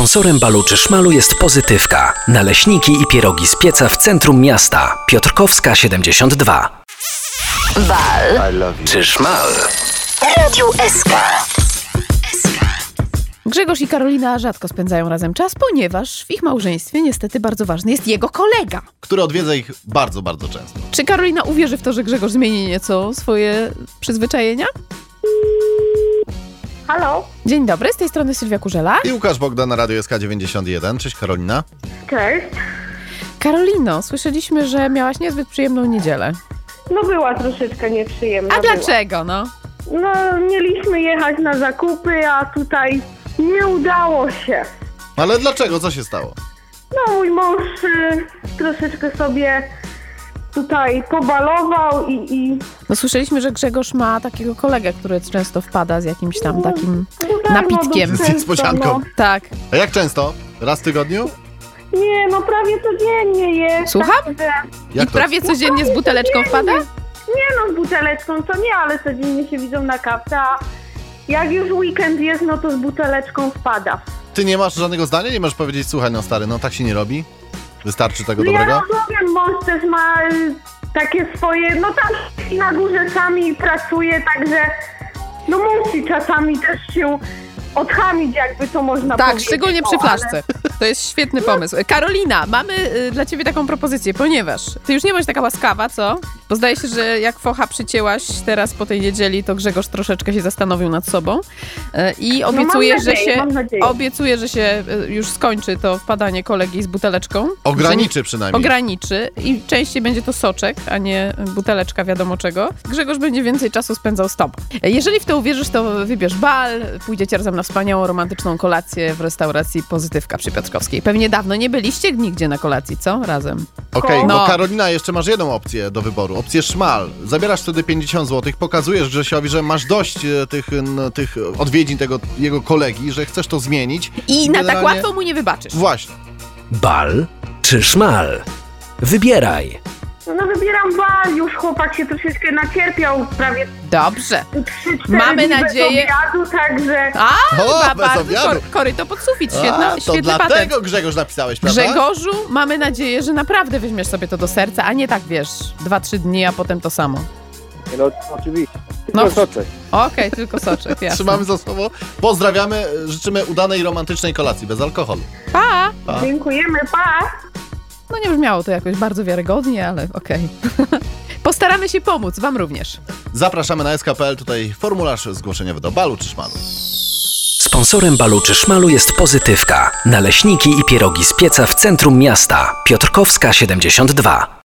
Sponsorem Balu czy Szmalu jest Pozytywka. Naleśniki i pierogi z pieca w centrum miasta. Piotrkowska 72. Bal czy Szmal? Radiu SK. Grzegorz i Karolina rzadko spędzają razem czas, ponieważ w ich małżeństwie niestety bardzo ważny jest jego kolega, który odwiedza ich bardzo, bardzo często. Czy Karolina uwierzy w to, że Grzegorz zmieni nieco swoje przyzwyczajenia? Halo? Dzień dobry, z tej strony Sylwia Kurzela. I Łukasz Bogdan na Radiu SK 91. Cześć Karolina. Cześć. Karolino, słyszeliśmy, że miałaś niezbyt przyjemną niedzielę. No była troszeczkę nieprzyjemna. A dlaczego, no? No mieliśmy jechać na zakupy, a tutaj nie udało się. Ale dlaczego? Co się stało? No mój mąż troszeczkę sobie tutaj pobalował i No słyszeliśmy, że Grzegorz ma takiego kolegę, który często wpada z jakimś tam takim tak, napitkiem. no, Z niespodzianką. Tak. A jak często? Raz w tygodniu? Nie, no prawie codziennie jest. Słucham? Także... Jak I prawie codziennie z buteleczką wpada? Nie no, z buteleczką to nie, ale codziennie się widzą na kawce, a jak już weekend jest, no to z buteleczką wpada. Ty nie masz żadnego zdania? Nie możesz powiedzieć, słuchaj no stary, no tak się nie robi? Wystarczy tego No dobrego? ja rozumiem, mąż też ma takie swoje, no tam na górze sami pracuje, także no musi czasami też się odchamić, jakby to można Tak, powiedzieć. szczególnie przy No, flaszce. To jest świetny pomysł. Karolina, mamy dla ciebie taką propozycję, ponieważ ty już nie bądź taka łaskawa, co? Bo zdaje się, że jak focha przycięłaś teraz po tej niedzieli, to Grzegorz troszeczkę się zastanowił nad sobą i obiecuje, że się już skończy to wpadanie kolegi z buteleczką. Ograniczy przynajmniej. Ograniczy i częściej będzie to soczek, a nie buteleczka wiadomo czego. Grzegorz będzie więcej czasu spędzał z tobą. Jeżeli w to uwierzysz, to wybierz bal, pójdziecie razem na wspaniałą, romantyczną kolację w restauracji Pozytywka przy Piotrkowskiej. Pewnie dawno nie byliście nigdzie na kolacji, co? Razem. Okej, No. bo Karolina, jeszcze masz jedną opcję do wyboru. Opcję szmal. Zabierasz wtedy 50 zł, pokazujesz Grzesiowi, że masz dość tych odwiedzin tego jego kolegi, że chcesz to zmienić. I na tak generalnie- łatwo mu nie wybaczysz. Właśnie. Bal czy Szmal? Wybieraj. No wybieram bal, już chłopak się troszeczkę nacierpiał, prawie Dobrze. 3-4 Mamy dni nadzieję- bez obiadu, także... A, O, chyba bez bardzo obiadu. koryto pod sufit. A, to Świetny dlatego patent. Grzegorz napisałeś, prawda? Grzegorzu, mamy nadzieję, że naprawdę weźmiesz sobie to do serca, a nie tak, wiesz, 2-3 dni, a potem to samo. No oczywiście. No. Tylko soczek. Okej, tylko soczek, jasne. Trzymamy za słowo. Pozdrawiamy, życzymy udanej, romantycznej kolacji bez alkoholu. Pa! Dziękujemy, pa! No nie brzmiało to jakoś bardzo wiarygodnie, ale okej. Postaramy się pomóc, wam również. Zapraszamy na SK.pl, tutaj formularz zgłoszeniowy do balu czy szmalu. Sponsorem Balu czy Szmalu jest Pozytywka. Naleśniki i pierogi z pieca w centrum miasta. Piotrkowska 72.